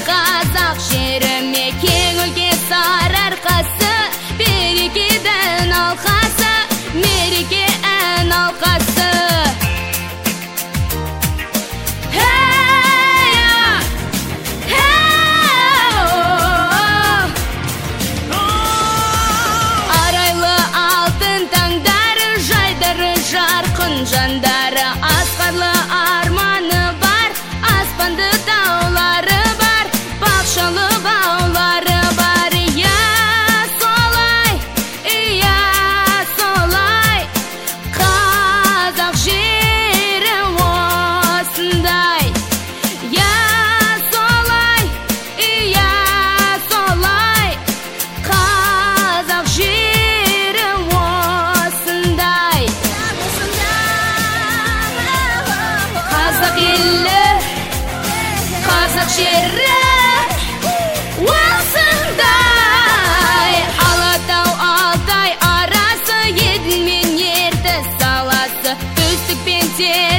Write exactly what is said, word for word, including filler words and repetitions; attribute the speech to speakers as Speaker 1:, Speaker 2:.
Speaker 1: қазақ жеріме кең өлке сары арқасы, берекеден алқасы, мереке ән алқасы. Арайлы алтын таңдары, жайдары жарқын жандары, асқарлы арманы бар, аспанды таулары бар, бақшалы баулары бар. Иә солай, иә солай, қазақ жері осындай. Иә солай, иә солай, қазақ жері осындай. Қазақ елі, қазақ жері осындай. Алатау Алтай арасы, еділ мен ертіс саласы, төстік пен